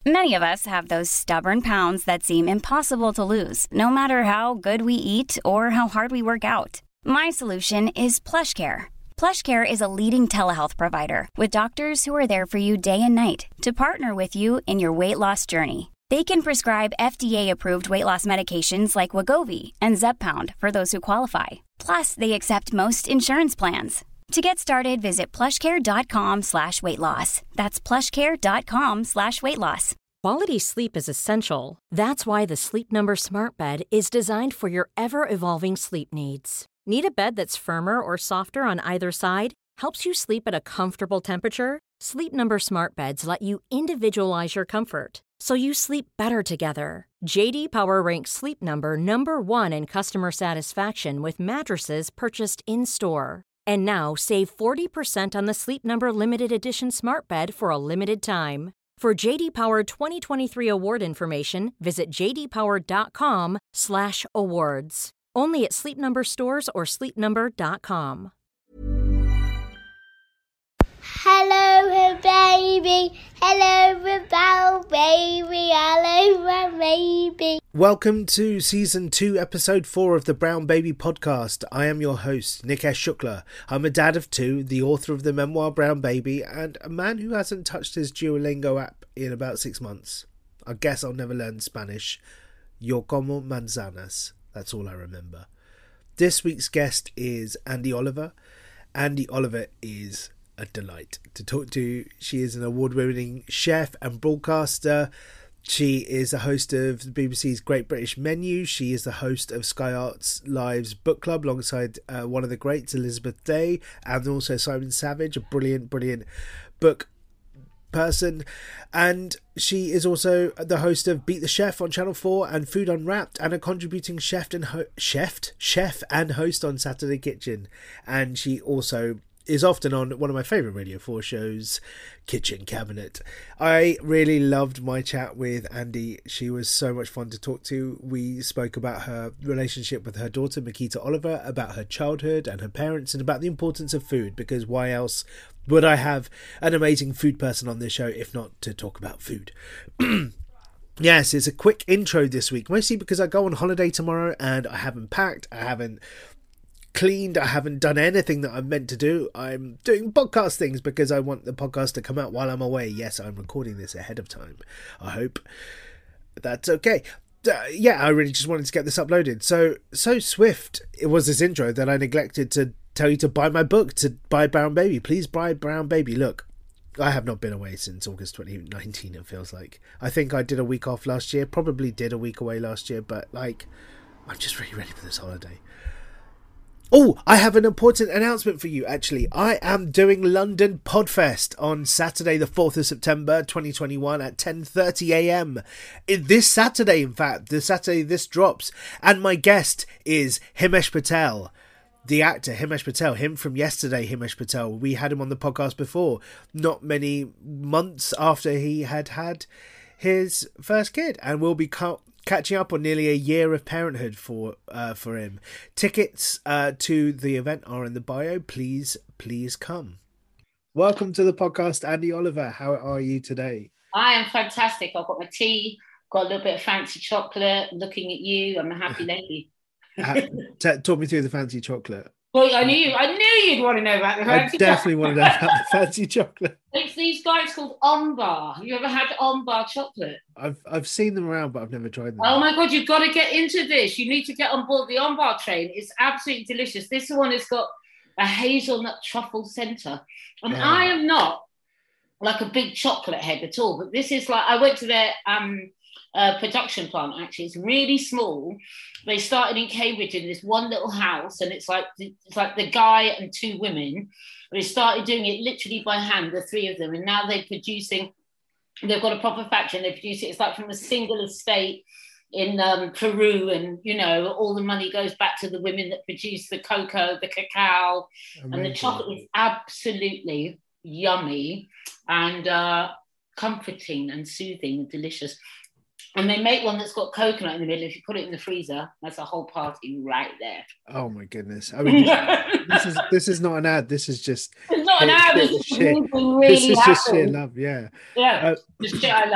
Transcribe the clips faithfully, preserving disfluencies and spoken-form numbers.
Many of us have those stubborn pounds that seem impossible to lose, no matter how good we eat or how hard we work out. My solution is PlushCare. PlushCare is a leading telehealth provider with doctors who are there for you day and night to partner with you in your weight loss journey. They can prescribe F D A-approved weight loss medications like Wegovy and Zepbound for those who qualify. Plus, they accept most insurance plans. To get started, visit plushcare.com slash weight loss. That's plushcare.com slash weight loss. Quality sleep is essential. That's why the Sleep Number Smart Bed is designed for your ever-evolving sleep needs. Need a bed that's firmer or softer on either side? Helps you sleep at a comfortable temperature? Sleep Number Smart Beds let you individualize your comfort, so you sleep better together. J D Power ranks Sleep Number number one in customer satisfaction with mattresses purchased in-store. And now, save forty percent on the Sleep Number Limited Edition Smart Bed for a limited time. For J D Power twenty twenty-three award information, visit jdpower.com slash awards. Only at Sleep Number stores or sleep number dot com. Hello, baby. Hello, bow baby. Hello, my baby. Welcome to Season two, Episode four of the Brown Baby Podcast. I am your host, Nikesh Shukla. I'm a dad of two, the author of the memoir Brown Baby, and a man who hasn't touched his Duolingo app in about six months. I guess I'll never learn Spanish. Yo como manzanas. That's all I remember. This week's guest is Andi Oliver. Andi Oliver is a delight to talk to. She is an award-winning chef and broadcaster. She is a host of the B B C's Great British Menu. She is the host of Sky Arts Live's book club alongside uh, one of the greats, Elizabeth Day, and also Simon Savage, a brilliant, brilliant book person. And she is also the host of Beat the Chef on Channel four and Food Unwrapped, and a contributing chef and ho- chef chef and host on Saturday Kitchen. And she also is often on one of my favourite Radio four shows, Kitchen Cabinet. I really loved my chat with Andi. She was so much fun to talk to. We spoke about her relationship with her daughter, Makita Oliver, about her childhood and her parents, and about the importance of food, because why else would I have an amazing food person on this show if not to talk about food? Yes, it's a quick intro this week, mostly because I go on holiday tomorrow and I haven't packed, I haven't cleaned, I haven't done anything that I'm meant to do. I'm doing podcast things because I want the podcast to come out while I'm away. Yes, I'm recording this ahead of time. I hope that's okay. Uh, yeah, I really just wanted to get this uploaded. So, so swift it was this intro that I neglected to tell you to buy my book, to buy Brown Baby. Please buy Brown Baby. Look, I have not been away since August twenty nineteen, it feels like. I think I did a week off last year, probably did a week away last year, but like, I'm just really ready for this holiday. Oh, I have an important announcement for you, actually. I am doing London Podfest on Saturday, the fourth of September, twenty twenty-one at ten thirty a.m. This Saturday, in fact, the Saturday this drops. And my guest is Himesh Patel, the actor Himesh Patel, him from yesterday, Himesh Patel. We had him on the podcast before, not many months after he had had his first kid. And we'll be co- catching up on nearly a year of parenthood for uh, for him. Tickets uh, to the event are in the bio. Please, please come. Welcome to the podcast, Andi Oliver. How are you today? I am fantastic. I've got my tea, got a little bit of fancy chocolate, looking at you. I'm a happy lady. T- talk me through the fancy chocolate. Well, I knew I knew you'd want to know about the fancy I definitely chocolate. want to know about the fancy chocolate. It's these guys called Ombar. You ever had Ombar chocolate? I've I've seen them around, but I've never tried them. Oh my God, you've got to get into this. You need to get on board the Ombar train. It's absolutely delicious. This one has got a hazelnut truffle centre. And Wow. I am not like a big chocolate head at all, but this is like, I went to their um, uh, production plant, actually. It's really small. They started in Cambridge in this one little house, and it's like it's like the guy and two women. They started doing it literally by hand, the three of them, and now they're producing. They've got a proper factory, and they produce it. It's like from a single estate in um, Peru, and you know, all the money goes back to the women that produce the cocoa, the cacao, Amazing. And the chocolate is absolutely yummy and uh, comforting and soothing and delicious. And they make one that's got coconut in the middle. If you put it in the freezer, that's a whole party right there. Oh my goodness! I mean, this, this is this is not an ad. This is just it's not an ad. This is shit. really This is happen. just sheer love. Yeah. Yeah. Uh, the shit I love.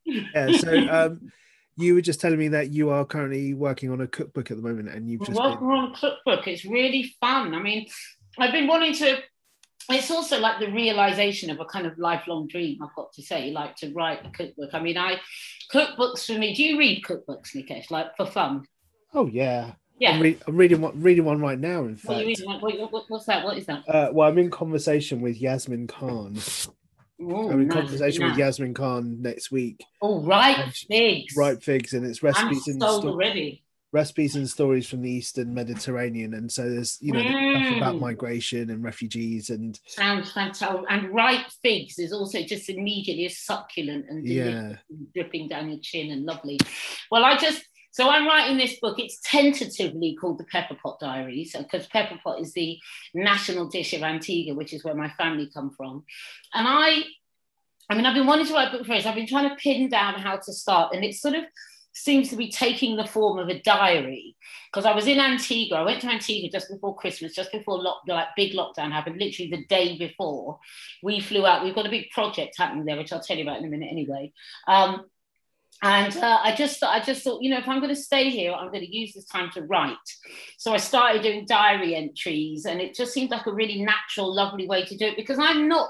Yeah, so um, you were just telling me that you are currently working on a cookbook at the moment, and you've just Working been... on a cookbook. It's really fun. I mean, I've been wanting to. It's also like the realization of a kind of lifelong dream, I've got to say, like to write a cookbook. I mean, I cookbooks for me. Do you read cookbooks, Nikesh, like for fun? Oh yeah, yeah. I'm, re- I'm reading one, reading one right now. In fact, what are you reading? What, what, what's that? What is that? Uh, well, I'm in conversation with Yasmin Khan. Ooh, I'm in nice, conversation nice. with Yasmin Khan next week. Oh, ripe figs. Ripe figs, and it's recipes I'm and sold sto- already. recipes and stories from the Eastern Mediterranean, and so there's you know Mm. stuff about migration and refugees and sounds fantastic. And ripe figs is also just immediately succulent and delicious, yeah, and dripping down your chin and lovely. Well, I just so I'm writing this book. It's tentatively called the Pepper Pot Diaries because pepper pot is the national dish of Antigua, which is where my family come from. And I, I mean, I've been wanting to write a book for years. I've been trying to pin down how to start, and it sort of seems to be taking the form of a diary because I was in Antigua. I went to Antigua just before Christmas, just before lock, like big lockdown happened, literally the day before we flew out. We've got a big project happening there, which I'll tell you about in a minute anyway. Um, and uh, I just I just thought, you know, if I'm going to stay here, I'm going to use this time to write. So I started doing diary entries, and it just seemed like a really natural, lovely way to do it because I'm not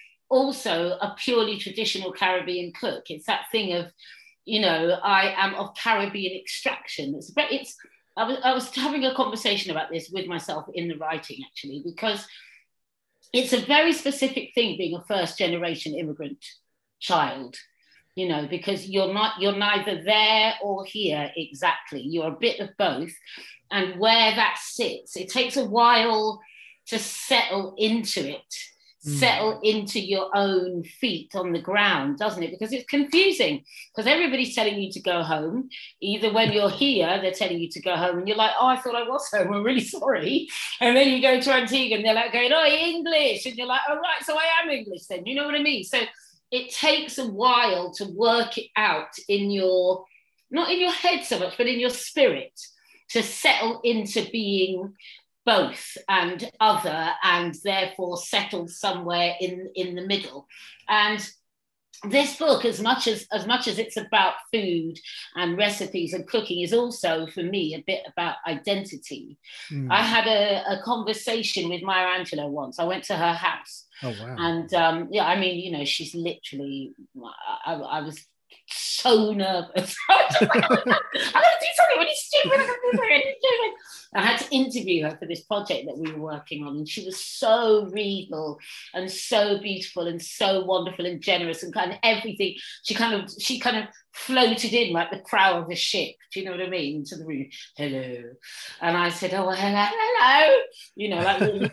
also a purely traditional Caribbean cook. It's that thing of, you know, I am of Caribbean extraction. It's, it's I was, I was having a conversation about this with myself in the writing, actually, because it's a very specific thing being a first generation immigrant child, you know, because you're not, you're neither there or here exactly. You're a bit of both. And where that sits, it takes a while to settle into it. Settle into your own feet on the ground, doesn't it? Because it's confusing because everybody's telling you to go home. Either when you're here, they're telling you to go home and you're like, oh, I thought I was home. I'm really sorry. And then you go to Antigua and they're like going, oh, English. And you're like, oh, right, so I am English then. You know what I mean? So it takes a while to work it out in your, not in your head so much, but in your spirit to settle into being both and other, and therefore settled somewhere in, in the middle. And this book, as much as as much as it's about food and recipes and cooking, is also for me a bit about identity. Mm. I had a, a conversation with Maya Angelou once. I went to her house. Oh wow! And um, yeah, I mean, you know, she's literally. I, I was so nervous. I was like, I'm going to do something really stupid. I'm going to do something really stupid. I had to interview her for this project that we were working on, and she was so regal and so beautiful and so wonderful and generous and kind of everything. She kind of she kind of floated in like the prow of a ship. Do you know what I mean? Into the room, hello, and I said, oh hello, hello, you know, like really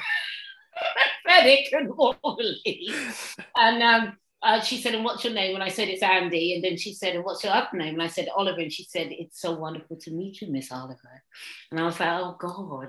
pathetic and wobbly, and um. Uh, she said, and what's your name? And I said, it's Andy. And then she said, and what's your other name? And I said, Oliver. And she said, it's so wonderful to meet you, Miss Oliver. And I was like, oh, God.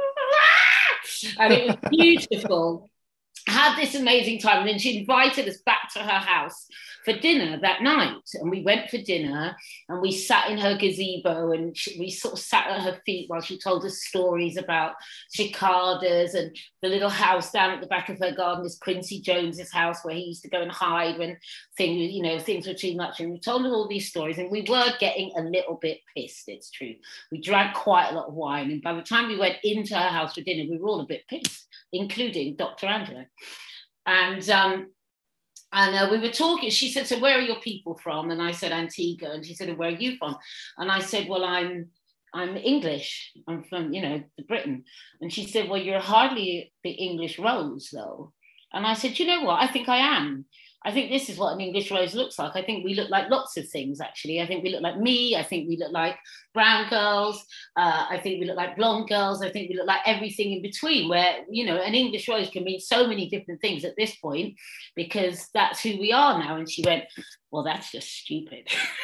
And it was beautiful. I had this amazing time. And then she invited us back to her house for dinner that night. And we went for dinner and we sat in her gazebo and she, we sort of sat at her feet while she told us stories about cicadas and the little house down at the back of her garden is Quincy Jones's house where he used to go and hide when things, you know, things were too much. And we told her all these stories and we were getting a little bit pissed, it's true. We drank quite a lot of wine. And by the time we went into her house for dinner, we were all a bit pissed, including Doctor Angelou. And um, And uh, we were talking, she said, so where are your people from? And I said, Antigua. And she said, where are you from? And I said, well, I'm I'm English. I'm from, you know, Britain. And she said, well, you're hardly the English rose, though. And I said, you know what? I think I am. I think this is what an English rose looks like. I think we look like lots of things, actually. I think we look like me. I think we look like brown girls. Uh, I think we look like blonde girls. I think we look like everything in between, where, you know, an English rose can mean so many different things at this point, because that's who we are now. And she went, well, that's just stupid.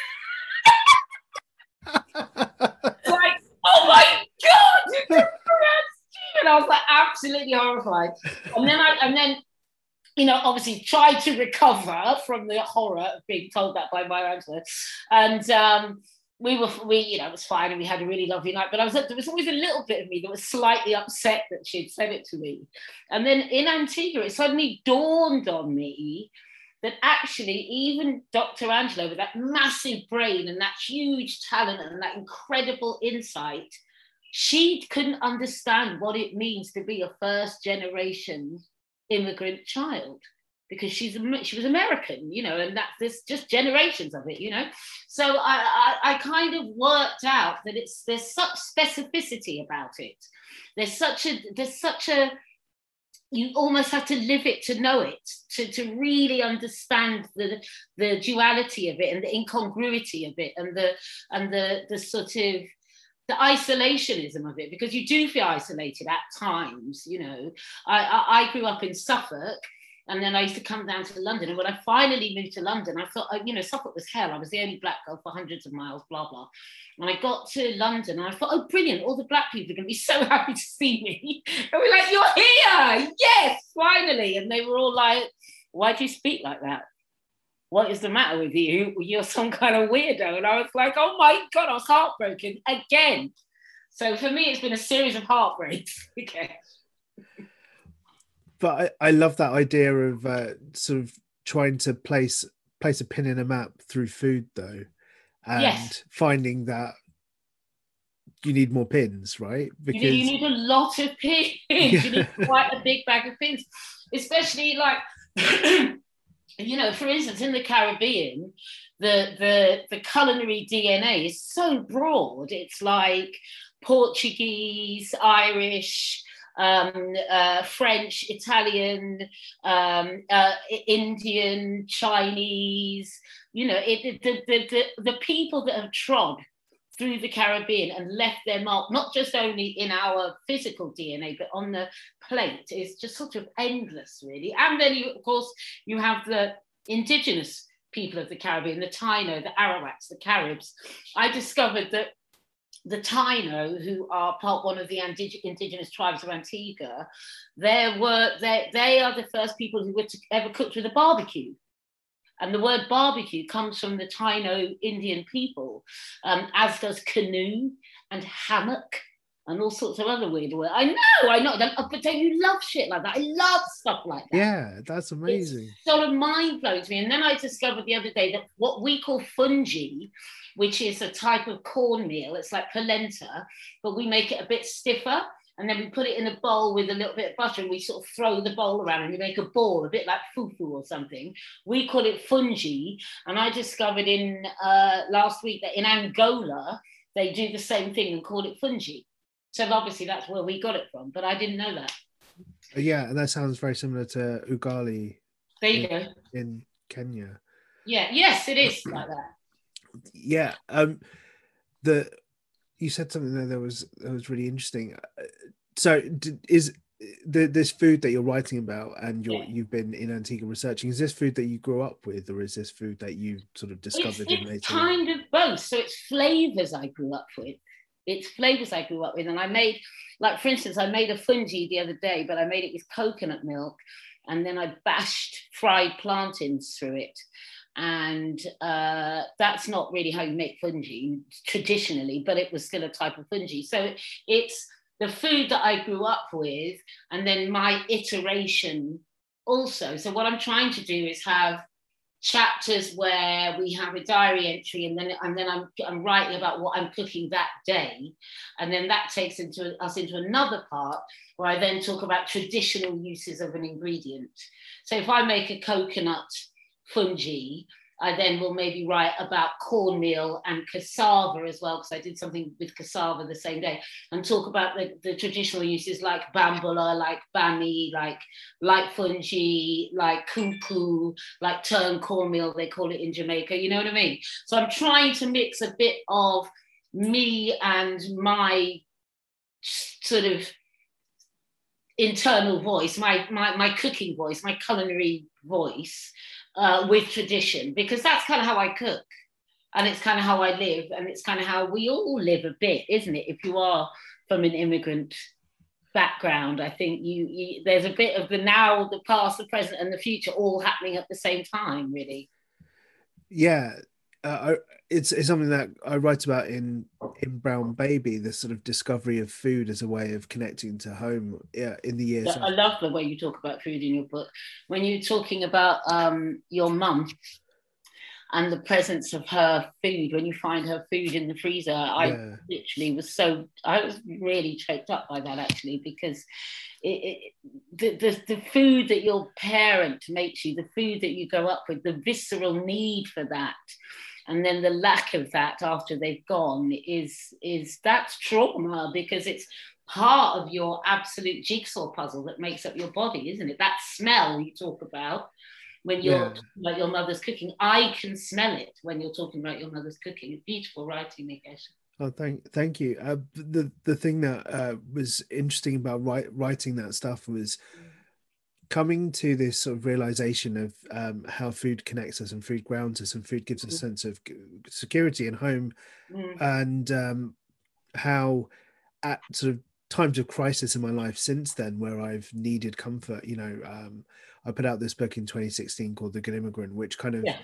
Like, oh my God, that's stupid. I was like absolutely horrified. And then I, and then, you know, obviously tried to recover from the horror of being told that by Maya Angelou. And um, we were, we, you know, it was fine and we had a really lovely night. But I was, there was always a little bit of me that was slightly upset that she'd said it to me. And then in Antigua, it suddenly dawned on me that actually even Doctor Angelo, with that massive brain and that huge talent and that incredible insight, she couldn't understand what it means to be a first generation immigrant child, because she's she was American, you know, and that there's just generations of it, you know. So I, I I kind of worked out that it's there's such specificity about it. There's such a there's such a you almost have to live it to know it, to, to really understand the the duality of it and the incongruity of it and the and the the sort of the isolationism of it, because you do feel isolated at times, you know. I, I, I grew up in Suffolk, and then I used to come down to London. And when I finally moved to London, I thought, you know, Suffolk was hell. I was the only black girl for hundreds of miles, blah, blah. And I got to London and I thought, oh, brilliant. All the black people are going to be so happy to see me. And we're like, you're here. Yes, finally. And they were all like, why do you speak like that? What is the matter with you? You're some kind of weirdo. And I was like, oh my God, I was heartbroken again. So for me, it's been a series of heartbreaks. Okay. But I, I love that idea of uh, sort of trying to place place a pin in a map through food, though, and yes. finding that you need more pins, right? Because you need, you need a lot of pins. Yeah. You need quite a big bag of pins, especially like, you know, for instance, in the Caribbean, the the the culinary D N A is so broad. It's like Portuguese, Irish, Um, uh, French, Italian, um, uh, Indian, Chinese, you know, it, the, the, the, the people that have trod through the Caribbean and left their mark, not just only in our physical D N A, but on the plate, is just sort of endless, really. And then, you, of course, you have the indigenous people of the Caribbean, the Taino, the Arawaks, the Caribs. I discovered that the Taino, who are part one of the indig- indigenous tribes of Antigua, there were they, they are the first people who were to ever cooked with a barbecue. And the word barbecue comes from the Taino Indian people, um, as does canoe and hammock and all sorts of other weird words. I know, I know, but don't you love shit like that? I love stuff like that. Yeah, that's amazing. It's sort of mind-blowing to me. And then I discovered the other day that what we call fungi, which is a type of cornmeal, it's like polenta, but we make it a bit stiffer. And then we put it in a bowl with a little bit of butter and we sort of throw the bowl around and we make a ball, a bit like fufu or something. We call it fungi. And I discovered in uh, last week that in Angola, they do the same thing and call it fungi. So obviously that's where we got it from, but I didn't know that. Yeah, and that sounds very similar to ugali. There you in, go. In Kenya. Yeah, yes, it is like that. Yeah. Um, the... You said something there that was that was really interesting. So, is the, this food that you're writing about and you're, yeah. you've been in Antigua researching, is this food that you grew up with, or is this food that you sort of discovered it's, in later? It's kind of both. So it's flavors I grew up with. It's flavors I grew up with, and I made, like for instance, I made a fungi the other day, but I made it with coconut milk, and then I bashed fried plantains through it. And uh, that's not really how you make fungi traditionally, but it was still a type of fungi. So it's the food that I grew up with, and then my iteration also. So what I'm trying to do is have chapters where we have a diary entry, and then and then I'm I'm writing about what I'm cooking that day, and then that takes into us into another part where I then talk about traditional uses of an ingredient. So if I make a coconut fungi, I then will maybe write about cornmeal and cassava as well, because I did something with cassava the same day, and talk about the, the traditional uses like bambula, like bami, like like fungi, like cuckoo, like turned cornmeal, they call it in Jamaica, you know what I mean? So I'm trying to mix a bit of me and my sort of internal voice, my my, my cooking voice, my culinary voice, Uh, with tradition, because that's kind of how I cook, and it's kind of how I live, and it's kind of how we all live a bit, isn't it? If you are from an immigrant background, I think you, you there's a bit of the now, the past, the present, and the future all happening at the same time, really. Yeah, uh, it's it's something that I write about in in Brown Baby, the sort of discovery of food as a way of connecting to home, yeah, in the years. I love the way you talk about food in your book. When you're talking about um, your mum and the presence of her food, when you find her food in the freezer, I yeah. literally was so, I was really choked up by that actually, because it, it, the, the, the food that your parent makes you, the food that you grow up with, the visceral need for that, and then the lack of that after they've gone is, is that's trauma, because it's part of your absolute jigsaw puzzle that makes up your body, isn't it? That smell you talk about when you're yeah. talking about your mother's cooking. I can smell it when you're talking about your mother's cooking. It's beautiful writing, Nikesh. Oh, thank, thank you. Uh, the the thing that uh, was interesting about write, writing that stuff was coming to this sort of realization of um, how food connects us and food grounds us and food gives us a sense of security and home, mm. and um, how at sort of times of crisis in my life since then, where I've needed comfort, you know, um, I put out this book in twenty sixteen called The Good Immigrant, which kind of yeah.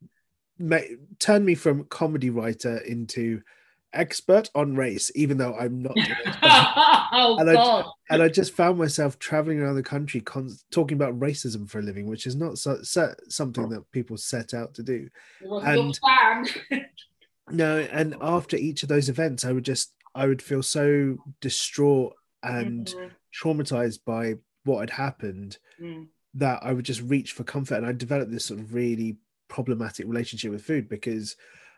ma- turned me from comedy writer into expert on race, even though I'm not an expert. oh, and, God. I, and I just found myself traveling around the country con- talking about racism for a living, which is not so, so, something that people set out to do. It was and your plan. no, and after each of those events, I would just, I would feel so distraught and mm-hmm. traumatized by what had happened mm. that I would just reach for comfort. And I developed this sort of really problematic relationship with food, because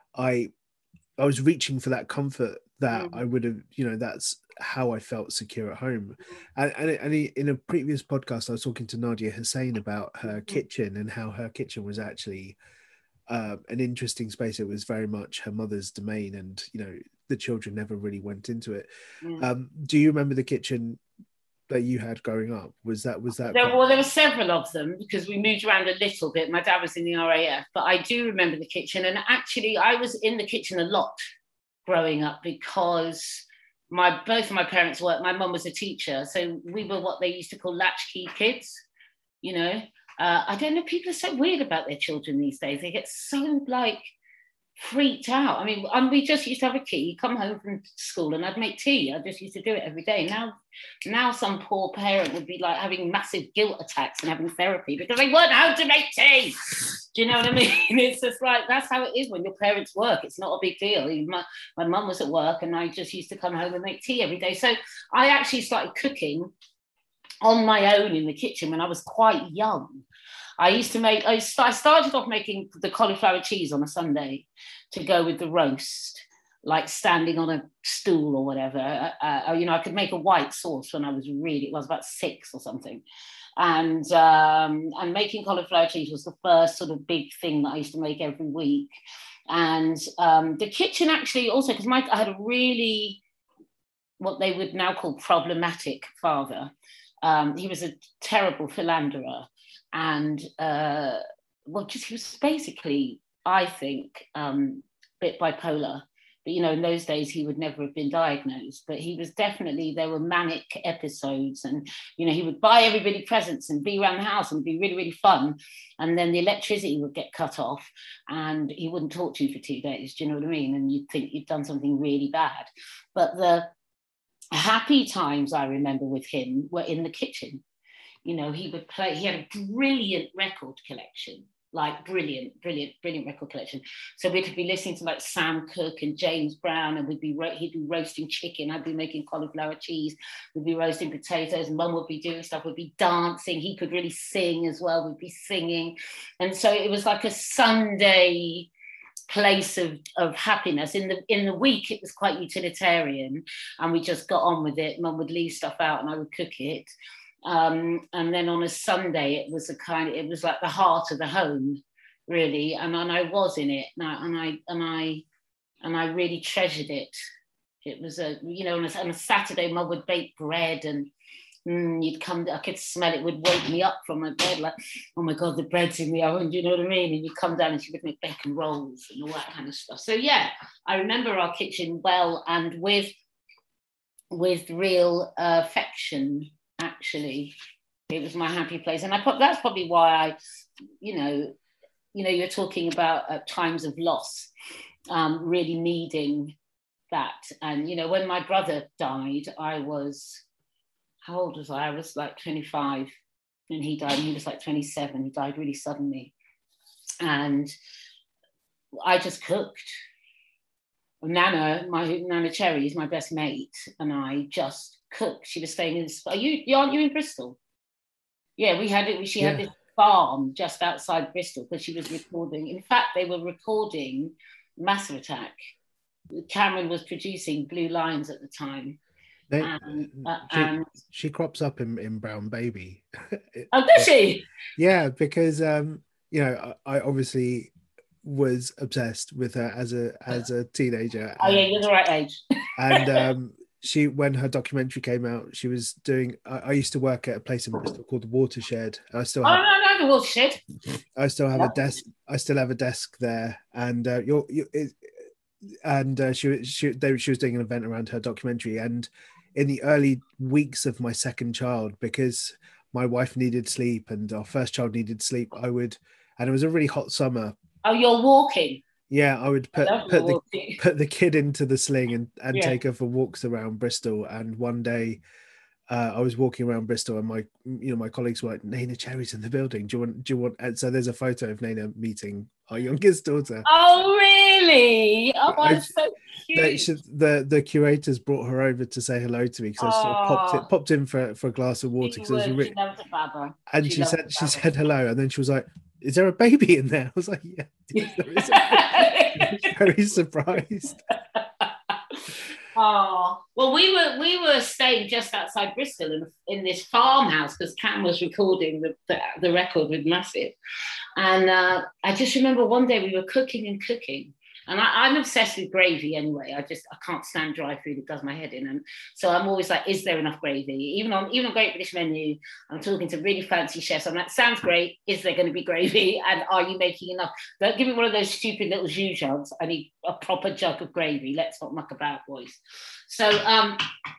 I I was reaching for that comfort that mm. I would have, you know, that's how I felt secure at home. And, and, and in a previous podcast, I was talking to Nadia Hussein about her kitchen and how her kitchen was actually uh, an interesting space. It was very much her mother's domain, and, you know, the children never really went into it. Mm. Um, do you remember the kitchen that you had growing up? Was that, was that? There, well, there were several of them because we moved around a little bit. My dad was in the R A F, but I do remember the kitchen. And actually I was in the kitchen a lot growing up because my, both of my parents worked. My mum was a teacher. So we were what they used to call latchkey kids, you know. Uh, I don't know, people are so weird about their children these days. They get so like freaked out. I mean, um, we just used to have a key. You come home from school and I'd make tea. I just used to do it every day. Now, now some poor parent would be like having massive guilt attacks and having therapy because they weren't home to make tea. Do you know what I mean? It's just like, that's how it is when your parents work. It's not a big deal. My, my mum was at work and I just used to come home and make tea every day. So I actually started cooking on my own in the kitchen when I was quite young. I used to make, I started off making the cauliflower cheese on a Sunday to go with the roast, like standing on a stool or whatever. Uh, you know, I could make a white sauce when I was really, it was about six or something. And, um, and making cauliflower cheese was the first sort of big thing that I used to make every week. And um, the kitchen actually also, because I had a really, what they would now call problematic father. Um, he was a terrible philanderer. And uh, well, just he was basically, I think, um, a bit bipolar. But, you know, in those days, he would never have been diagnosed. But he was definitely, there were manic episodes. And, you know, he would buy everybody presents and be around the house and it'd be really, really fun. And then the electricity would get cut off and he wouldn't talk to you for two days. Do you know what I mean? And you'd think you'd done something really bad. But the happy times I remember with him were in the kitchen. You know, he would play, he had a brilliant record collection, like brilliant, brilliant, brilliant record collection. So we could be listening to like Sam Cooke and James Brown, and we'd be, ro- he'd be roasting chicken, I'd be making cauliflower cheese, we'd be roasting potatoes, and Mum would be doing stuff, we'd be dancing, he could really sing as well, we'd be singing. And so it was like a Sunday place of, of happiness. In the in the week, it was quite utilitarian, and we just got on with it. Mum would leave stuff out and I would cook it. Um, and then on a Sunday, it was a kind of, it was like the heart of the home, really. And, and I was in it, and I, and I and I and I really treasured it. It was a, you know, on a, on a Saturday, Mum would bake bread, and mm, you'd come, I could smell it, would wake me up from my bed, like, oh my God, the bread's in the oven. Do you know what I mean? And you come down, and she would make bacon rolls and all that kind of stuff. So yeah, I remember our kitchen well, and with with real uh, affection. Actually, it was my happy place, and I that's probably why I, you know, you know, you're talking about uh, times of loss, um, really needing that. And, you know, when my brother died, I was, how old was I? I was like twenty-five when he died. And he was like twenty-seven. He died really suddenly. And I just cooked. Nana, my Nana Cherry is my best mate, and I just cooked. She was staying in, are you, aren't you in Bristol? Yeah, we had it, she yeah. had this farm just outside Bristol because she was recording. In fact, they were recording Massive Attack. Cameron was producing Blue Lines at the time. They, and, uh, she, and she crops up in, in Brown Baby. Oh, does she? Yeah, because um, you know, I, I obviously was obsessed with her as a as a teenager. Oh, and, yeah, you're the right age. and um, she, when her documentary came out, she was doing. I, I used to work at a place in Bristol called the Watershed. I still have. Oh no, no, the Watershed. I still have yeah. a desk. I still have a desk there, and uh, you're you. It, and uh, she she they, she was doing an event around her documentary, and in the early weeks of my second child, because my wife needed sleep and our first child needed sleep, I would, and it was a really hot summer. Oh, you're walking. Yeah, I would put I put the walking. put the kid into the sling and, and yeah. take her for walks around Bristol. And one day, uh, I was walking around Bristol, and my you know my colleagues were like, "Nana Cherry's in the building. Do you want? Do you want?" And so there's a photo of Nana meeting our youngest daughter. Oh, really? Oh, that's so cute. They, she, the the curators brought her over to say hello to me because I sort of popped it, popped in for for a glass of water. Because it was really, and she, she said she said hello, and then she was like, "Is there a baby in there?" I was like, "Yeah." Very surprised. Oh, well, we were we were staying just outside Bristol in, in this farmhouse because Cam was recording the, the, the record with Massive. And uh, I just remember one day we were cooking and cooking. And I, I'm obsessed with gravy anyway. I just, I can't stand dry food. It does my head in. And so I'm always like, is there enough gravy? Even on even on Great British Menu, I'm talking to really fancy chefs. I'm like, sounds great. Is there going to be gravy? And are you making enough? Don't give me one of those stupid little jus jugs. I need a proper jug of gravy. Let's not muck about, boys. So, um,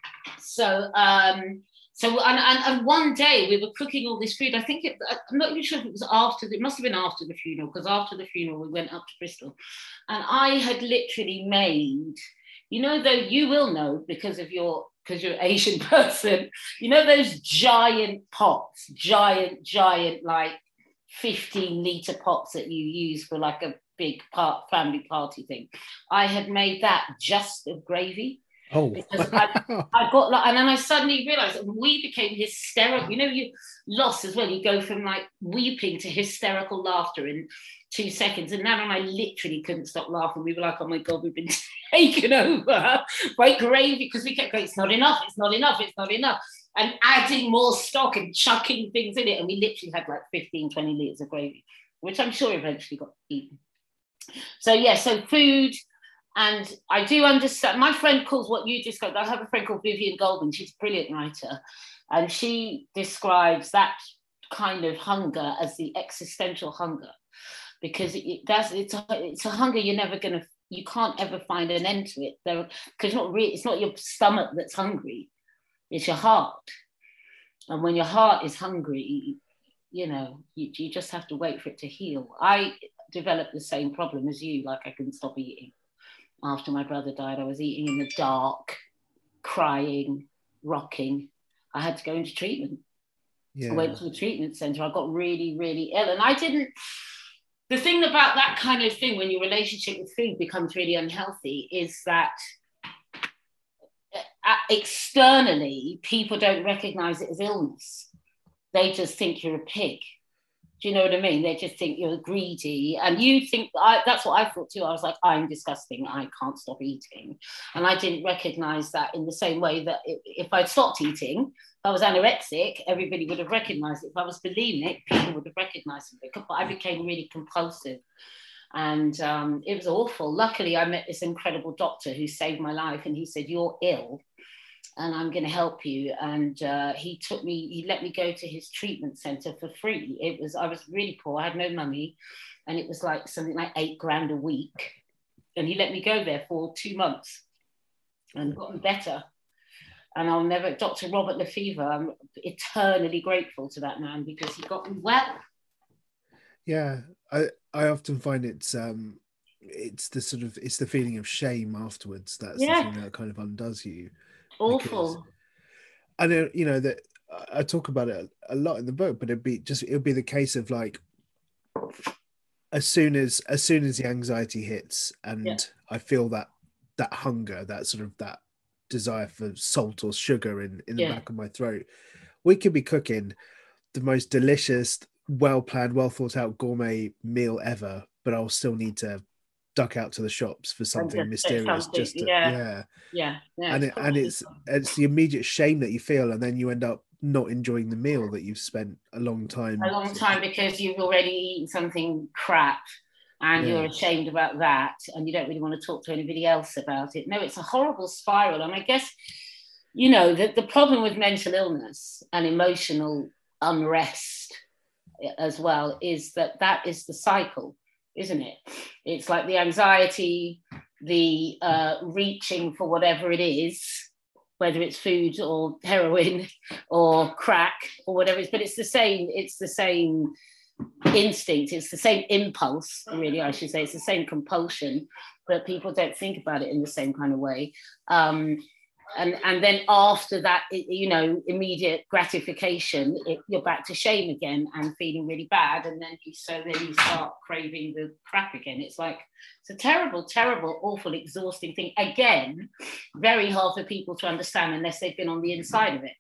so, um, So and, and, and one day we were cooking all this food. I think it, I'm not even sure if it was after. It must have been after the funeral, because after the funeral we went up to Bristol, and I had literally made, you know, though you will know because of your because you're an Asian person, you know those giant pots, giant giant like fifteen liter pots that you use for like a big part family party thing. I had made that just of gravy. Oh, because I, I got like, and then I suddenly realized that we became hysterical. You know, you lost as well. You go from like weeping to hysterical laughter in two seconds. And Nana and I literally couldn't stop laughing. We were like, oh my God, we've been taken over by gravy, because we kept going, it's not enough, it's not enough, it's not enough. And adding more stock and chucking things in it. And we literally had like fifteen, twenty litres of gravy, which I'm sure eventually got eaten. So yeah, so food. And I do understand, my friend calls what you described, I have a friend called Vivian Goldman, she's a brilliant writer, and she describes that kind of hunger as the existential hunger, because it, that's, it's, a, it's a hunger you're never going to, you can't ever find an end to it, because it's not really, it's not your stomach that's hungry, it's your heart. And when your heart is hungry, you know, you, you just have to wait for it to heal. I developed the same problem as you, like I couldn't stop eating. After my brother died, I was eating in the dark, crying, rocking. I had to go into treatment. Yeah. I went to the treatment centre. I got really, really ill. And I didn't... The thing about that kind of thing, when your relationship with food becomes really unhealthy, is that externally, people don't recognise it as illness. They just think you're a pig. Do you know what I mean? They just think you're greedy. And you think, I, that's what I thought too. I was like, I'm disgusting. I can't stop eating. And I didn't recognize that in the same way that if I'd stopped eating, if I was anorexic, everybody would have recognized it. If I was bulimic, people would have recognized it. But I became really compulsive. And um, it was awful. Luckily, I met this incredible doctor who saved my life. And he said, you're ill, and I'm going to help you. And uh, he took me, he let me go to his treatment center for free. It was, I was really poor, I had no money, and it was like something like eight grand a week. And he let me go there for two months and gotten better. And I'll never, Doctor Robert Lefevre, I'm eternally grateful to that man, because he got me well. Yeah, I, I often find it's, um, it's the sort of it's the feeling of shame afterwards that's Yeah. the thing that kind of undoes you. Awful. I know, you know, that I talk about it a lot in the book, but it'd be just it'll be the case of like as soon as as soon as the anxiety hits and Yeah. I feel that that hunger, that sort of that desire for salt or sugar in in the Yeah. back of my throat, we could be cooking the most delicious, well planned, well thought out gourmet meal ever, but I'll still need to duck out to the shops for something just get mysterious, something, just to, yeah. yeah. Yeah. Yeah. And it, and it's it's the immediate shame that you feel, and then you end up not enjoying the meal that you've spent a long time. a long time because you've already eaten something crap and Yeah. you're ashamed about that and you don't really want to talk to anybody else about it. No, it's a horrible spiral. And I guess, you know, the, the problem with mental illness and emotional unrest as well is that that is the cycle, isn't it? It's like the anxiety, the uh, reaching for whatever it is, whether it's food or heroin or crack or whatever it is, but it's the same, it's the same instinct, it's the same impulse, really, I should say, it's the same compulsion, but people don't think about it in the same kind of way. Um, and, and then after that, it, you know, immediate gratification, it, you're back to shame again and feeling really bad. And then you, so then you start craving the crap again. It's like, it's a terrible, terrible, awful, exhausting thing. Again, very hard for people to understand unless they've been on the inside of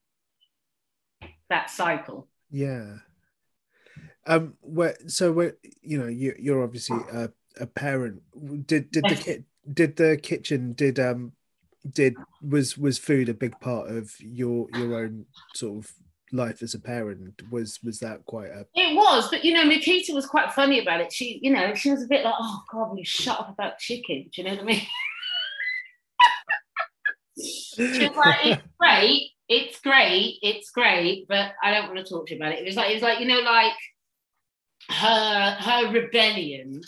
it. That cycle. Yeah. Um. Where so where you know you you're obviously a, a parent. Did did the kit did the kitchen did um did was was food a big part of your your own sort of life as a parent? Was was that quite a It was, but you know, Nikita was quite funny about it. She, you know, she was a bit like, "Oh God, will you shut up about chicken?" Do you know what I mean? She was like, "It's great, it's great, it's great, but I don't want to talk to you about it." It was like, it was like, you know, like her her rebellion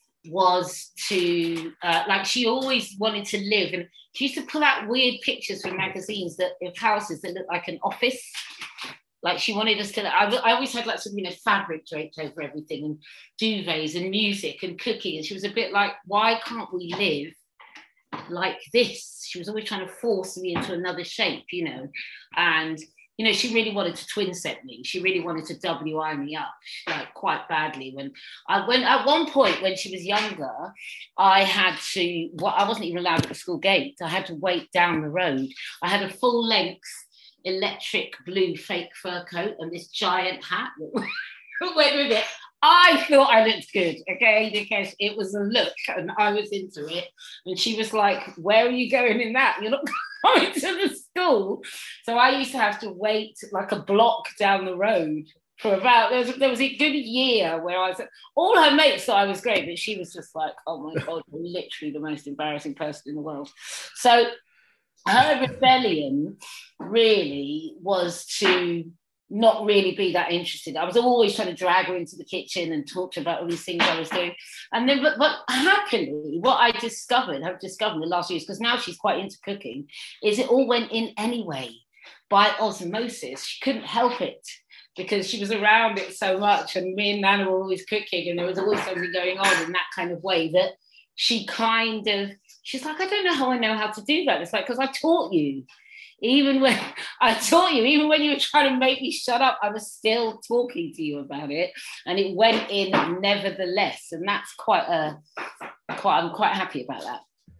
was to uh, like she always wanted to live, and she used to pull out weird pictures from magazines that of houses that looked like an office. Like she wanted us to, I, I always had like some, you know, fabric draped over everything and duvets and music and cooking. And she was a bit like, why can't we live like this? She was always trying to force me into another shape, you know. And, you know, she really wanted to twin set me. She really wanted to W I me up, like quite badly. When I when at one point when she was younger, I had to, well, I wasn't even allowed at the school gate. I had to wait down the road. I had a full length electric blue fake fur coat and this giant hat that went with it. I thought I looked good, okay, because it was a look and I was into it. And she was like, where are you going in that? You're not going to the school. So I used to have to wait like a block down the road for about, there was, there was a good year where I was, all her mates thought I was great, but she was just like, oh my God, you're literally the most embarrassing person in the world. So her rebellion really was to not really be that interested. I was always trying to drag her into the kitchen and talk to her about all these things I was doing. And then, but, but happily, what I discovered, I've discovered in the last years, because now she's quite into cooking, is it all went in anyway by osmosis. She couldn't help it because she was around it so much. And me and Nana were always cooking and there was always something going on in that kind of way that she kind of, she's like, I don't know how I know how to do that. It's like, because I taught you. Even when I taught you, even when you were trying to make me shut up, I was still talking to you about it. And it went in nevertheless. And that's quite a, quite, I'm quite happy about that.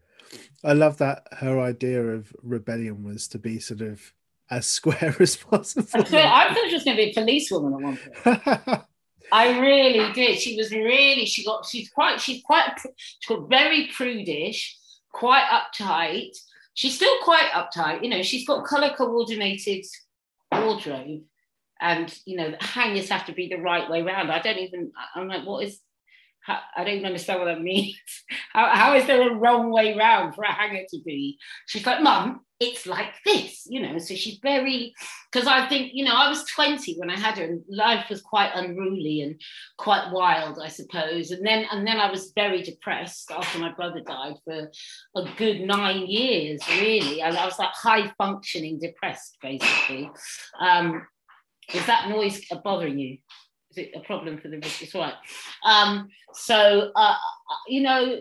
I love that her idea of rebellion was to be sort of as square as possible. I thought, I thought she was going to be a policewoman at one point. I really did. She was really, she got, she's quite, she's quite, she's got very prudish, quite uptight. She's still quite uptight. You know, she's got color coordinated wardrobe and, you know, the hangers have to be the right way around. I don't even, I'm like, what is, how, I don't even understand what that means. How, how is there a wrong way round for a hanger to be? She's like, Mum, it's like this, you know. So she's very, because I think, you know, I was twenty when I had her and life was quite unruly and quite wild, I suppose. And then and then I was very depressed after my brother died for a good nine years, really. And I was like high functioning depressed, basically. Um, is that noise bothering you? is it a problem for the wrist? It's all right. Um, so, uh, you know,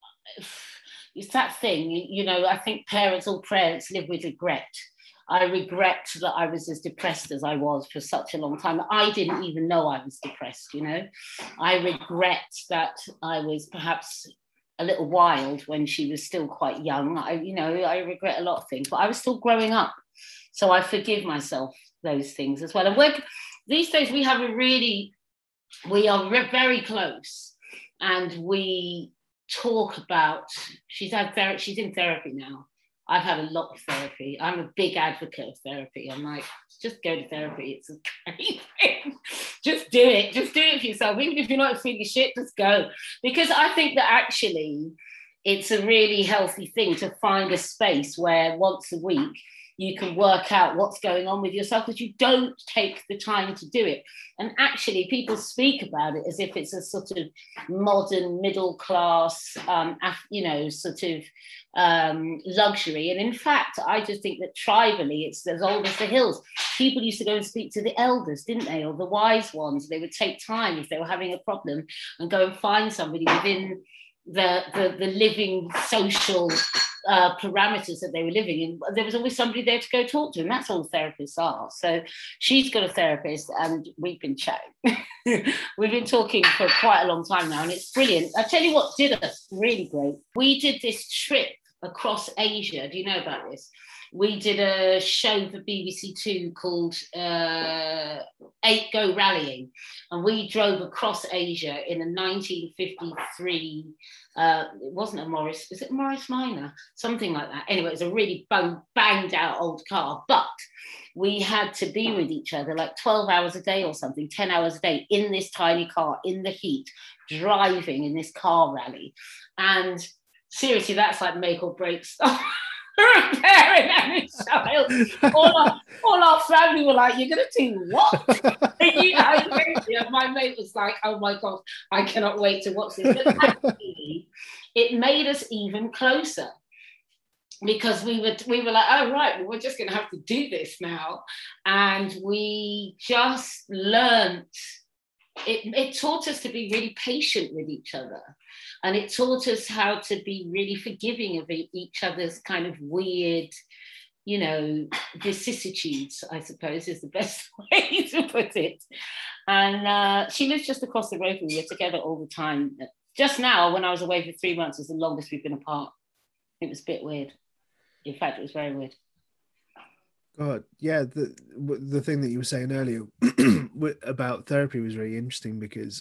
it's that thing, you, you know, I think parents, all parents live with regret. I regret that I was as depressed as I was for such a long time. I didn't even know I was depressed, you know. I regret that I was perhaps a little wild when she was still quite young. I, you know, I regret a lot of things, but I was still growing up. So I forgive myself those things as well. And we're, these days we have a really, we are re- very close, and we talk about, she's had ther- she's in therapy now. I've had a lot of therapy. I'm a big advocate of therapy. I'm like, just go to therapy. It's a great thing. Just do it. Just do it for yourself. Even if you're not feeling shit, just go. Because I think that actually it's a really healthy thing to find a space where once a week you can work out what's going on with yourself, because you don't take the time to do it. And actually people speak about it as if it's a sort of modern middle class, um, you know, sort of um, luxury. And in fact, I just think that tribally, it's as old as the hills. People used to go and speak to the elders, didn't they? Or the wise ones. They would take time if they were having a problem and go and find somebody within the, the, the living social uh, parameters that they were living in. There was always somebody there to go talk to, and that's all therapists are. So she's got a therapist, and we've been chatting. We've been talking for quite a long time now, and it's brilliant. I tell you what did us really great. We did this trip across Asia. Do you know about this? We did a show for B B C Two called uh, Eight Go Rallying, and we drove across Asia in a nineteen fifty-three, uh, it wasn't a Morris, is it Morris Minor? Something like that. Anyway, it was a really bang, banged out old car, but we had to be with each other like twelve hours a day or something, ten hours a day in this tiny car, in the heat, driving in this car rally. And seriously, that's like make or break stuff. A parent and a child. All our, all our family were like, "You're gonna do what?" You know, my mate was like, "Oh my God, I cannot wait to watch this." But actually, it made us even closer, because we were we were like, "Oh right, well, we're just gonna have to do this now," and we just learned. It, it taught us to be really patient with each other. And it taught us how to be really forgiving of each other's kind of weird, you know, vicissitudes, I suppose is the best way to put it. And uh, she lives just across the road from me. We're together all the time. Just now, when I was away for three months, was the longest we've been apart. It was a bit weird. In fact, it was very weird. God, yeah, the the thing that you were saying earlier about therapy was really interesting, because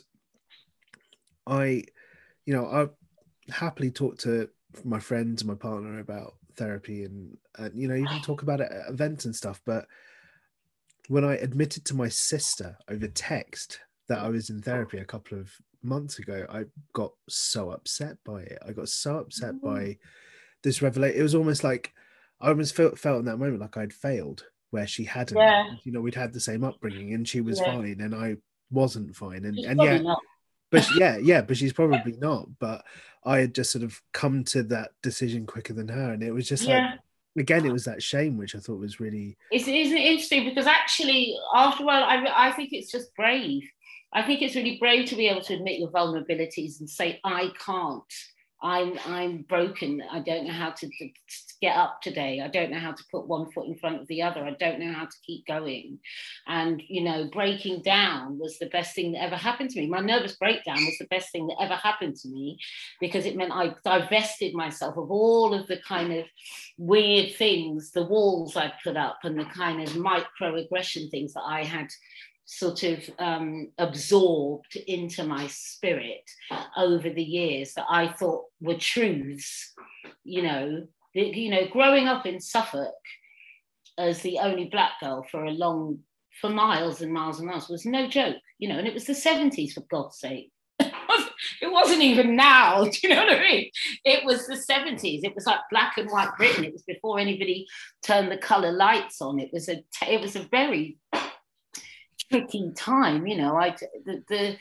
I, you know, I happily talk to my friends and my partner about therapy, and, and you know, even talk about it at events and stuff. But when I admitted to my sister over text that I was in therapy a couple of months ago, I got so upset by it. I got so upset mm-hmm. by this revelation. It was almost like I almost felt, felt in that moment like I'd failed, where she hadn't. Yeah. You know, we'd had the same upbringing, and she was yeah. fine, and I wasn't fine. And, she's and yeah, not. but she, yeah, yeah, but she's probably not. But I had just sort of come to that decision quicker than her, and it was just yeah. like, again, it was that shame, which I thought was really. It's, isn't it interesting? Because actually, after a while, I I think it's just brave. I think it's really brave to be able to admit your vulnerabilities and say, I can't. I'm I'm broken. I don't know how to, to get up today. I don't know how to put one foot in front of the other. I don't know how to keep going. And, you know, breaking down was the best thing that ever happened to me. My nervous breakdown was the best thing that ever happened to me, because it meant I divested myself of all of the kind of weird things, the walls I'd put up, and the kind of microaggression things that I had sort of um, absorbed into my spirit over the years that I thought were truths. You know, the, you know, growing up in Suffolk as the only black girl for a long, for miles and miles and miles was no joke, you know, and it was the seventies, for God's sake. It wasn't even now, do you know what I mean? It was the seventies. It was like black and white Britain. It was before anybody turned the colour lights on. It was a, it was a very tricky time, you know. I the the,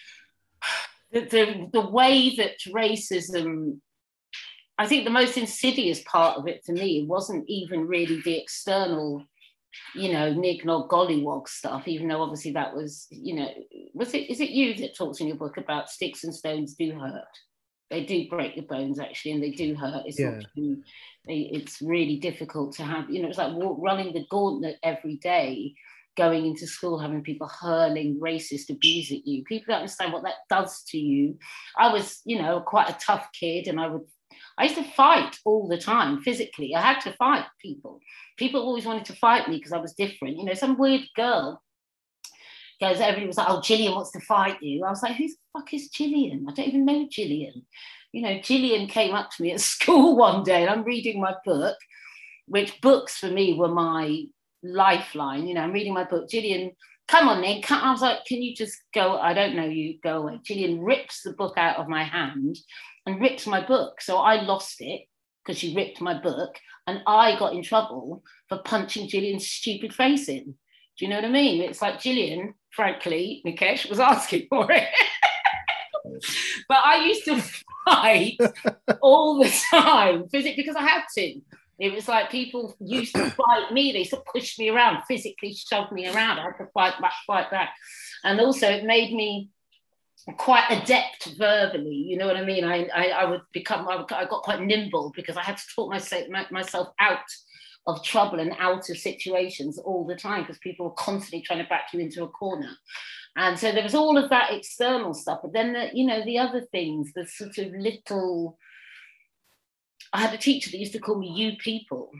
the the the way that racism, I think the most insidious part of it for me wasn't even really the external you know, nignog gollywog stuff, even though obviously that was, you know, was it, is it you that talks in your book about sticks and stones do hurt? They do break your bones actually, and they do hurt. It's yeah. not true. It's really difficult to have, you know, it's like walk, running the gauntlet every day, going into school, having people hurling racist abuse at you. People don't understand what that does to you. I was, you know, quite a tough kid, and I would, I used to fight all the time physically. I had to fight people. People always wanted to fight me because I was different. You know, some weird girl goes, everybody was like, oh, Gillian wants to fight you. I was like, who the fuck is Gillian? I don't even know Gillian. You know, Gillian came up to me at school one day, and I'm reading my book, which books for me were my lifeline. You know, I'm reading my book. Gillian, come on then. Come. I was like, can you just go? I don't know you. Go away. Gillian rips the book out of my hand and rips my book. So I lost it because she ripped my book, and I got in trouble for punching Gillian's stupid face in. Do you know what I mean? It's like Gillian, frankly, Nikesh was asking for it. But I used to fight all the time physically because I had to. It was like people used to fight me. They used to push me around, physically shove me around. I had to fight back, fight back. And also it made me quite adept verbally. You know what I mean? I I, I would become, I, would, I got quite nimble because I had to talk myself, myself out of trouble and out of situations all the time because people were constantly trying to back you into a corner. And so there was all of that external stuff. But then, the, you know, the other things, the sort of little... I had a teacher that used to call me you people.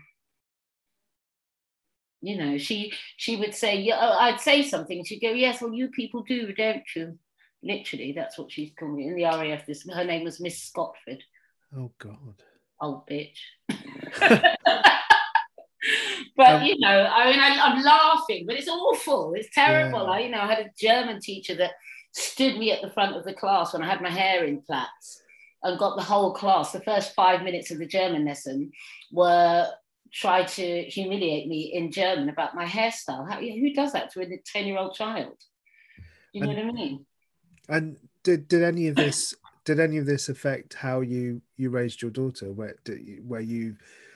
You know, she she would say, yeah, I'd say something. She'd go, yes, well, you people do, don't you? Literally, that's what she'd call me. In the R A F, this, her name was Miss Scotford. Oh, God. Old bitch. But, um, you know, I mean, I, I'm laughing, but it's awful. It's terrible. Yeah. I, you know, I had a German teacher that stood me at the front of the class when I had my hair in plaits and got the whole class. The first five minutes of the German lesson were try to humiliate me in German about my hairstyle. How, who does that to a ten-year-old child? You know and, what I mean? And did, did any of this did any of this affect how you you raised your daughter? Where did you, were you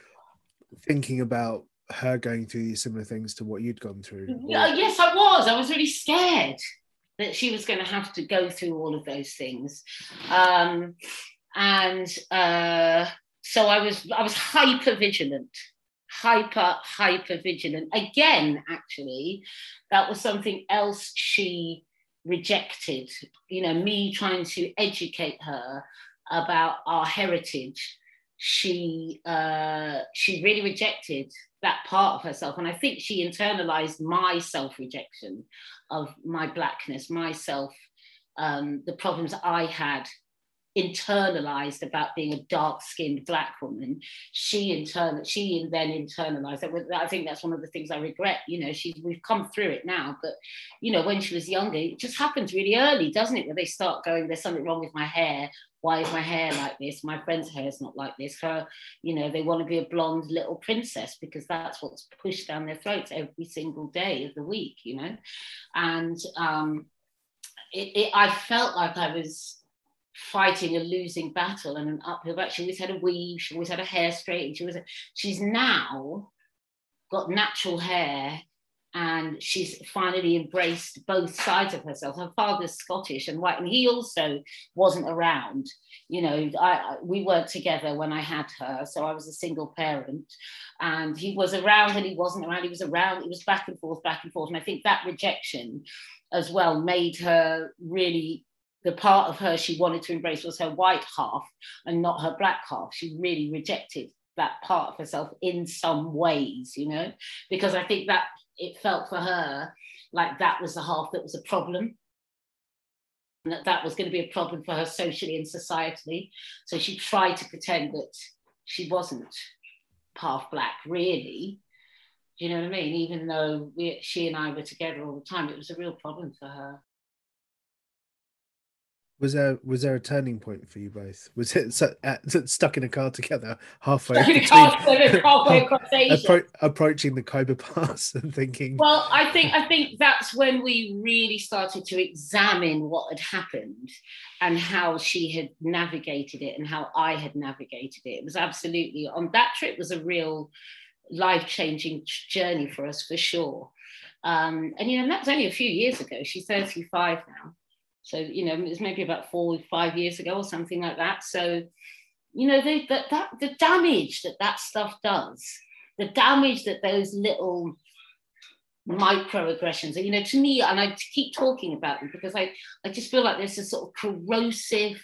thinking about her going through these similar things to what you'd gone through? Yeah, yes, I was. I was really scared that she was going to have to go through all of those things. Um, and uh, so I was I was hyper vigilant. hyper, hyper vigilant. Again, actually, that was something else she rejected. You know, me trying to educate her about our heritage. She uh, she really rejected that part of herself. And I think she internalized my self-rejection of my blackness, myself, um, the problems I had internalized about being a dark-skinned black woman. She intern she then internalized that. I think that's one of the things I regret. You know, she we've come through it now, but you know, when she was younger, it just happens really early, doesn't it? Where they start going, there's something wrong with my hair. Why is my hair like this? My friend's hair is not like this. Her, you know, they want to be a blonde little princess because that's what's pushed down their throats every single day of the week, you know. And um, it, it, I felt like I was fighting a losing battle and an uphill battle. She always had a weave, she always had her hair straight, and she was, she's now got natural hair, and she's finally embraced both sides of herself. Her father's Scottish and white, and he also wasn't around. You know, I, we weren't together when I had her, so I was a single parent, and he was around and he wasn't around. He was around, it was back and forth, back and forth. And I think that rejection as well made her really, the part of her she wanted to embrace was her white half and not her black half. She really rejected that part of herself in some ways, you know, because I think that it felt for her like that was the half that was a problem, and that that was going to be a problem for her socially and societally. So she tried to pretend that she wasn't half black, really. Do you know what I mean? Even though we, she and I were together all the time, it was a real problem for her. Was there was there a turning point for you both? Was it so, uh, stuck in a car together halfway, stuck in a car together, halfway across Asia, appro- approaching the Khyber Pass and thinking? Well, I think I think that's when we really started to examine what had happened and how she had navigated it and how I had navigated it. It was absolutely, on that trip was a real life-changing journey for us, for sure. Um, and, you know, that was only a few years ago. She's thirty-five now. So, you know, it was maybe about four, five years ago or something like that. So, you know, they, that, that the damage that that stuff does, the damage that those little microaggressions, you know, to me, and I keep talking about them because I, I just feel like there's a sort of corrosive,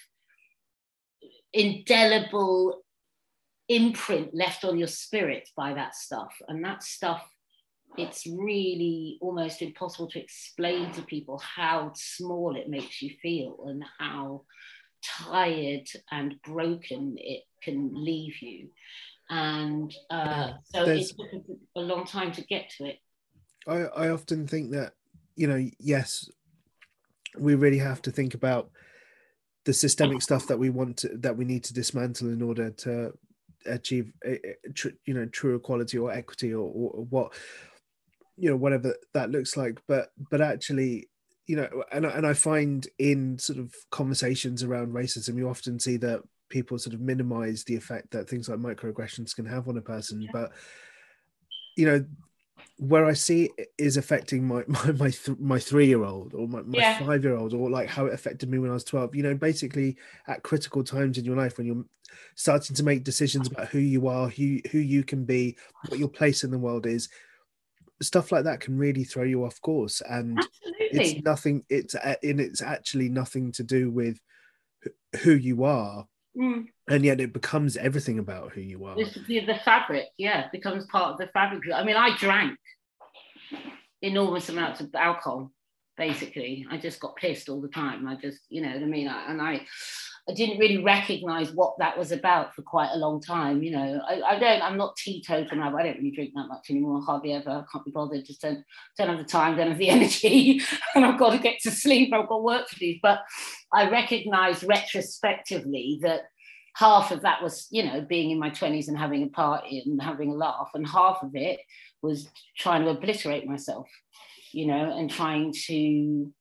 indelible imprint left on your spirit by that stuff. And that stuff, it's really almost impossible to explain to people how small it makes you feel and how tired and broken it can leave you. And uh, so There's, it took a long time to get to it. I, I often think that, you know, yes, we really have to think about the systemic stuff that we want to, that we need to dismantle in order to achieve, you know, true equality or equity or, or what, you know, whatever that looks like. But but actually, you know, and, and I find in sort of conversations around racism, you often see that people sort of minimize the effect that things like microaggressions can have on a person. Yeah. But, you know, where I see it is affecting my my my, th- my three-year-old or my, my yeah. five-year-old, or like how it affected me when I was twelve, you know, basically at critical times in your life when you're starting to make decisions about who you are, who, who you can be, what your place in the world is, stuff like that can really throw you off course. And Absolutely. it's nothing, it's and it's actually nothing to do with who you are. Mm. And yet it becomes everything about who you are. The, the fabric, yeah, it becomes part of the fabric. I mean, I drank enormous amounts of alcohol, basically. I just got pissed all the time. I just, you know what I mean? I, and I I didn't really recognize what that was about for quite a long time. You know, I, I don't, I'm not teetotal now, but I don't really drink that much anymore, hardly ever. I can't be bothered, just don't, don't have the time, don't have the energy, and I've got to get to sleep, I've got work to do. But I recognize retrospectively that half of that was, you know, being in my twenties and having a party and having a laugh, and half of it was trying to obliterate myself, you know, and trying to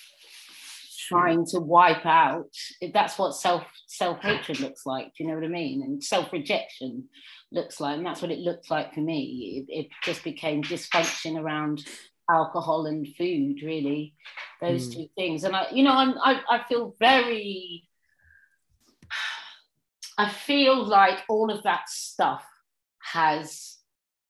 trying to wipe out. That's what self self-hatred looks like, do you know what I mean? And self-rejection looks like, and that's what it looked like for me. It, it just became dysfunction around alcohol and food, really, those mm. two things. And I, you know, I'm, I, I feel very, I feel like all of that stuff has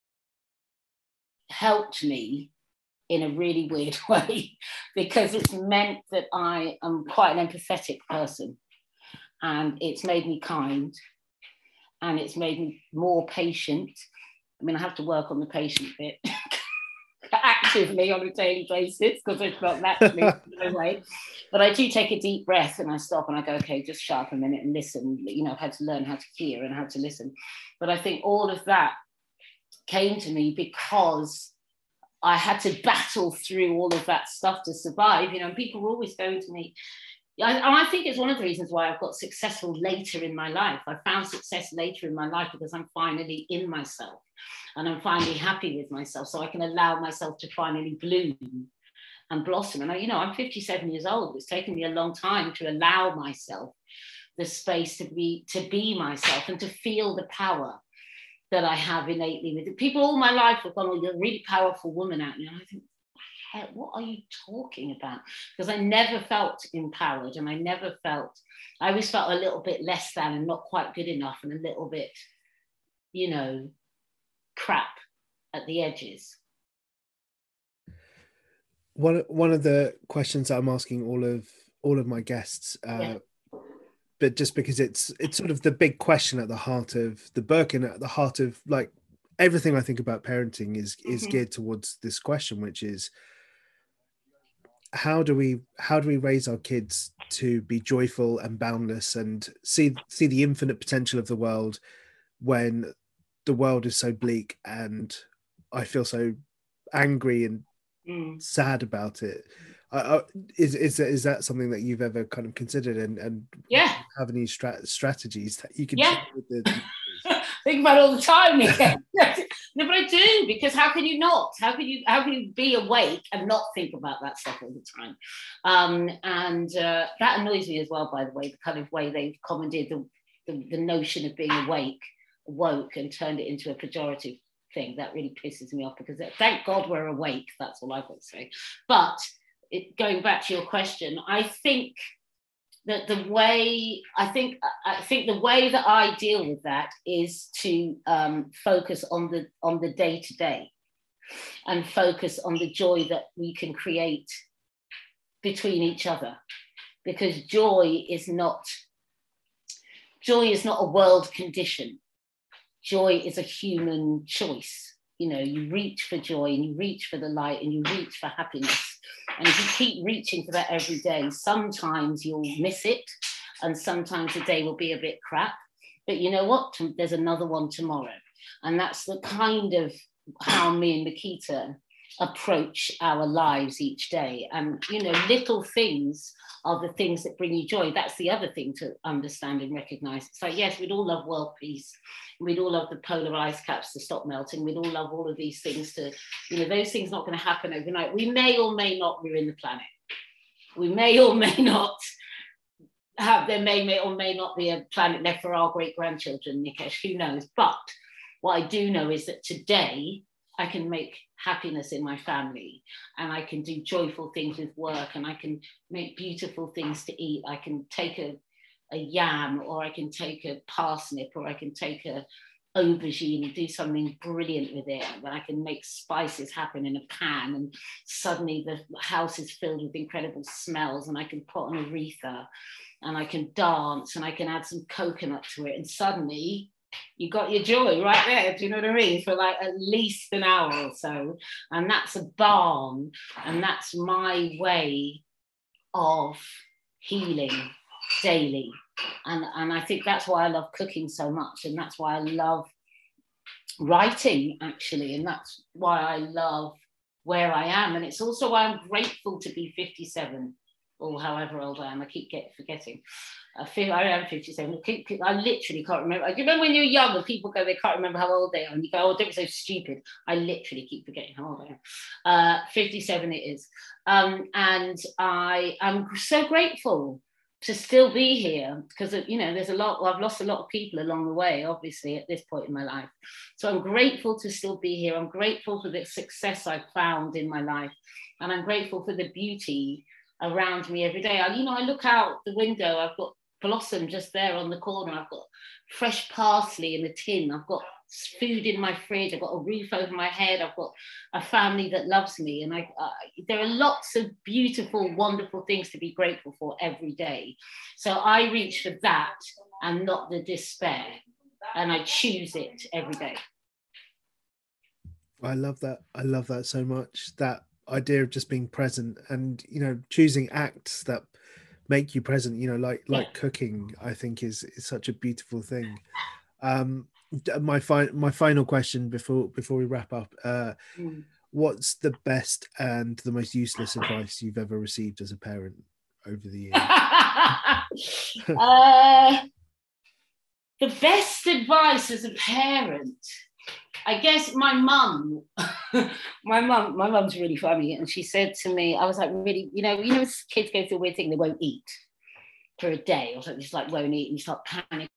helped me in a really weird way, because it's meant that I am quite an empathetic person, and it's made me kind, and it's made me more patient. I mean, I have to work on the patient bit actively on a daily basis because it's not naturally no way. But I do take a deep breath and I stop and I go, okay, just shut up a minute and listen. You know, I've had to learn how to hear and how to listen. But I think all of that came to me because I had to battle through all of that stuff to survive, you know, and people were always going to me. And I think it's one of the reasons why I've got successful later in my life. I found success later in my life because I'm finally in myself and I'm finally happy with myself. So I can allow myself to finally bloom and blossom. And I, you know, I'm fifty-seven years old. It's taken me a long time to allow myself the space to be, to be myself and to feel the power that I have innately with it. People all my life have gone, oh, you're a really powerful woman out there. And I think, what are you talking about? Because I never felt empowered, and I never felt, I always felt a little bit less than and not quite good enough and a little bit, you know, crap at the edges. One, one of the questions that I'm asking all of all of my guests, uh, yeah. but just because it's it's sort of the big question at the heart of the book and at the heart of like everything I think about parenting is is mm-hmm. geared towards this question, which is how do we how do we raise our kids to be joyful and boundless and see see the infinite potential of the world when the world is so bleak and I feel so angry and mm. sad about it. Uh, is is is that something that you've ever kind of considered, and and yeah, have any strat- strategies that you can yeah. share with the think about it all the time? No, but I do, because how can you not? How can you how can you be awake and not think about that stuff all the time? Um, and uh, that annoys me as well, by the way, the kind of way they've commandeered the, the the notion of being awake, woke, and turned it into a pejorative thing. That really pisses me off, because thank God we're awake. That's all I've got to say. But it, going back to your question, I think that the way I think I think the way that I deal with that is to um, focus on the on the day to day, and focus on the joy that we can create between each other, because joy is not joy is not a world condition. Joy is a human choice. You know, you reach for joy, and you reach for the light, and you reach for happiness. And if you keep reaching for that every day, sometimes you'll miss it, and sometimes the day will be a bit crap. But you know what? There's another one tomorrow. And that's the kind of how me and Makita approach our lives each day. And, you know, little things are the things that bring you joy. That's the other thing to understand and recognize. It's like, yes, we'd all love world peace. We'd all love the polar ice caps to stop melting. We'd all love all of these things to, you know, those things are not going to happen overnight. We may or may not ruin the planet. We may or may not have, there may, may or may not be a planet left for our great grandchildren, Nikesh, who knows? But what I do know is that today I can make happiness in my family, and I can do joyful things with work, and I can make beautiful things to eat. I can take a, a yam, or I can take a parsnip, or I can take a aubergine and do something brilliant with it. And I can make spices happen in a pan, and suddenly the house is filled with incredible smells, and I can put on aretha, and I can dance, and I can add some coconut to it, and suddenly you got your joy right there, do you know what I mean? For like at least an hour or so. And that's a balm, and that's my way of healing daily. And, and I think that's why I love cooking so much, and that's why I love writing, actually, and that's why I love where I am. And it's also why I'm grateful to be fifty-seven, or however old I am. I keep get, forgetting. I feel I am fifty-seven. I, keep, I literally can't remember. Do you remember when you're young and people go, they can't remember how old they are? And you go, oh, don't be so stupid. I literally keep forgetting how old I am. Uh, fifty-seven it is. Um, and I am so grateful to still be here, because, you know, there's a lot, well, I've lost a lot of people along the way, obviously, at this point in my life. So I'm grateful to still be here. I'm grateful for the success I've found in my life. And I'm grateful for the beauty around me every day. I, you know, I look out the window, I've got blossom just there on the corner. I've got fresh parsley in a tin. I've got food in my fridge. I've got a roof over my head. I've got a family that loves me. And I, uh, there are lots of beautiful, wonderful things to be grateful for every day. So I reach for that and not the despair. And I choose it every day. I love that. I love that so much. That idea of just being present, and, you know, choosing acts that make you present, you know, like like yeah. cooking, I think is is such a beautiful thing. Um my fi- my final question before before we wrap up, uh mm. what's the best and the most useless advice you've ever received as a parent over the years? uh, the best advice as a parent, I guess my mum, my mum, my mum's really funny. And she said to me, I was like, really, you know, you know, kids go through a weird thing, they won't eat for a day or something, just like won't eat, and you start panicking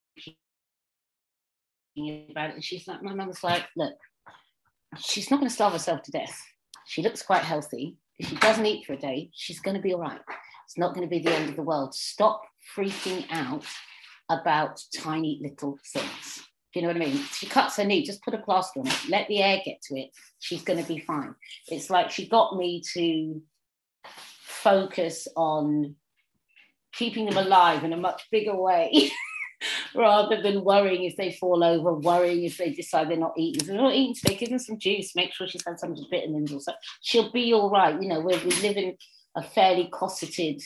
about it. And she's like, my mum was like, look, she's not going to starve herself to death. She looks quite healthy. If she doesn't eat for a day, she's going to be all right. It's not going to be the end of the world. Stop freaking out about tiny little things. You know what I mean? She cuts her knee, just put a plaster on it, let the air get to it, she's going to be fine. It's like she got me to focus on keeping them alive in a much bigger way rather than worrying if they fall over, worrying if they decide they're not eating. If they're not eating today, give them some juice, make sure she's had some vitamins or something. She'll be all right. You know, we we live in a fairly cosseted,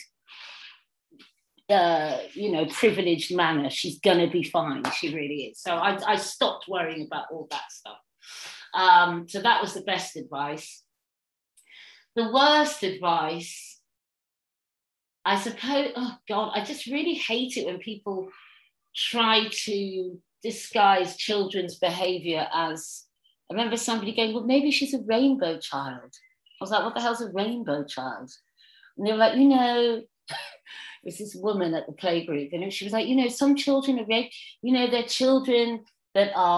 Uh, you know, privileged manner. She's gonna be fine. She really is. So I, I stopped worrying about all that stuff. Um, so that was the best advice. The worst advice, I suppose, oh God, I just really hate it when people try to disguise children's behavior as, I remember somebody going, well, maybe she's a rainbow child. I was like, what the hell's a rainbow child? And they were like, you know, there's this woman at the playgroup, and she was like, you know, some children are red, you know, they're children that are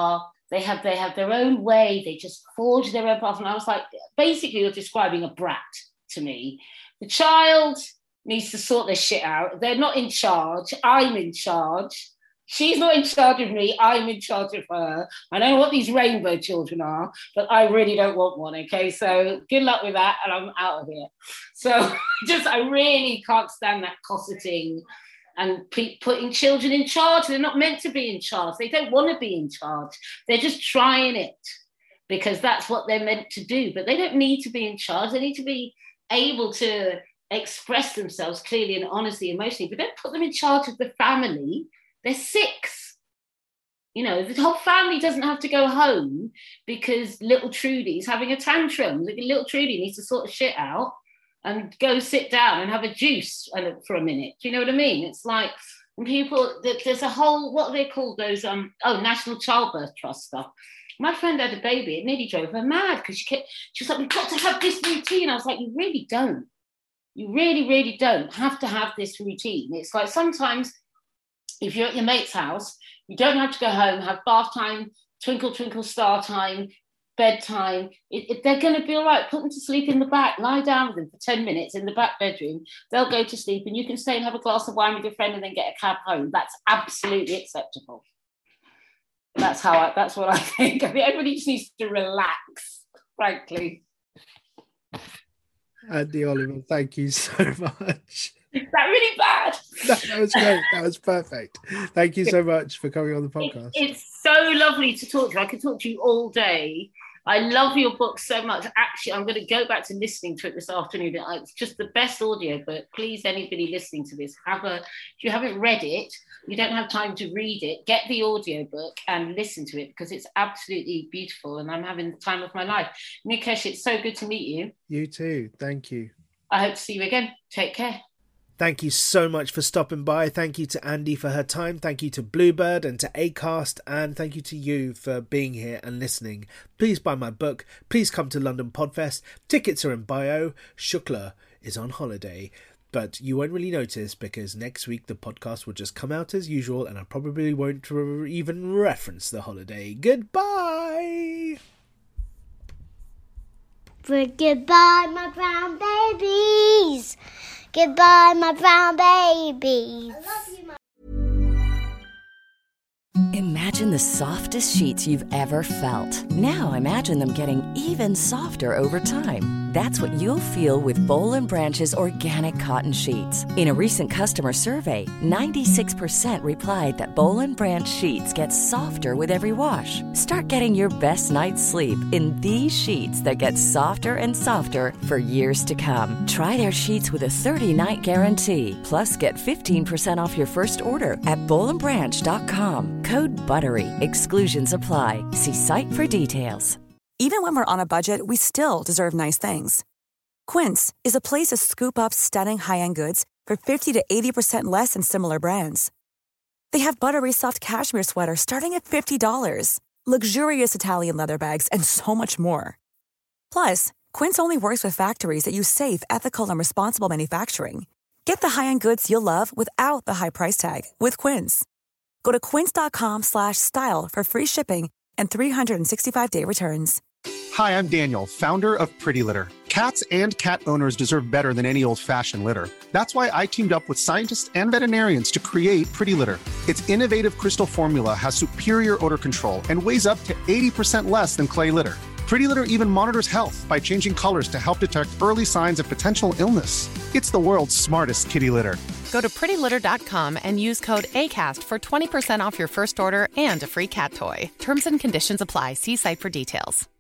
They have they have their own way. They just forge their own path. And I was like, basically, you're describing a brat to me. The child needs to sort their shit out. They're not in charge. I'm in charge. She's not in charge of me. I'm in charge of her. I don't know what these rainbow children are, but I really don't want one, okay? So good luck with that, and I'm out of here. So just, I really can't stand that cosseting and pe- putting children in charge. They're not meant to be in charge. They don't want to be in charge. They're just trying it because that's what they're meant to do. But they don't need to be in charge. They need to be able to express themselves clearly and honestly, emotionally, but don't put them in charge of the family. They're six. You know, the whole family doesn't have to go home because little Trudy's having a tantrum. Little Trudy needs to sort of shit out and go sit down and have a juice for a minute. Do you know what I mean? It's like when people, there's a whole, what are they called, those, um, oh, National Childbirth Trust stuff. My friend had a baby. It nearly drove her mad because she kept, she was like, we've got to have this routine. I was like, you really don't. You really, really don't have to have this routine. It's like sometimes if you're at your mate's house, you don't have to go home, have bath time, twinkle, twinkle, star time, bedtime. It, it, they're going to be all right. Put them to sleep in the back. Lie down with them for ten minutes in the back bedroom. They'll go to sleep and you can stay and have a glass of wine with your friend and then get a cab home. That's absolutely acceptable. That's how I, that's what I think. I think everybody just needs to relax, frankly. Andy Oliver, thank you so much. Is that really bad? No, that was great. That was perfect. Thank you so much for coming on the podcast. It, it's so lovely to talk to you. I could talk to you all day. I love your book so much. Actually, I'm going to go back to listening to it this afternoon. It's just the best audio book. Please, anybody listening to this, have a, if you haven't read it, you don't have time to read it, get the audio book and listen to it because it's absolutely beautiful and I'm having the time of my life. Nikesh, it's so good to meet you. You too. Thank you. I hope to see you again. Take care. Thank you so much for stopping by. Thank you to Andy for her time. Thank you to Bluebird and to Acast. And thank you to you for being here and listening. Please buy my book. Please come to London Podfest. Tickets are in bio. Shukla is on holiday. But you won't really notice because next week the podcast will just come out as usual and I probably won't re- even reference the holiday. Goodbye! But goodbye, my brown babies! Goodbye, my brown babies. I love you, my- Imagine the softest sheets you've ever felt. Now imagine them getting even softer over time. That's what you'll feel with Boll and Branch's organic cotton sheets. In a recent customer survey, ninety-six percent replied that Boll and Branch sheets get softer with every wash. Start getting your best night's sleep in these sheets that get softer and softer for years to come. Try their sheets with a thirty-night guarantee. Plus, get fifteen percent off your first order at boll and branch dot com. Code BUTTERY. Exclusions apply. See site for details. Even when we're on a budget, we still deserve nice things. Quince is a place to scoop up stunning high-end goods for fifty to eighty percent less than similar brands. They have buttery soft cashmere sweaters starting at fifty dollars, luxurious Italian leather bags, and so much more. Plus, Quince only works with factories that use safe, ethical, and responsible manufacturing. Get the high-end goods you'll love without the high price tag with Quince. Go to quince.com slash style for free shipping and three sixty-five day returns. Hi, I'm Daniel, founder of Pretty Litter. Cats and cat owners deserve better than any old-fashioned litter. That's why I teamed up with scientists and veterinarians to create Pretty Litter. Its innovative crystal formula has superior odor control and weighs up to eighty percent less than clay litter. Pretty Litter even monitors health by changing colors to help detect early signs of potential illness. It's the world's smartest kitty litter. Go to pretty litter dot com and use code ACAST for twenty percent off your first order and a free cat toy. Terms and conditions apply. See site for details.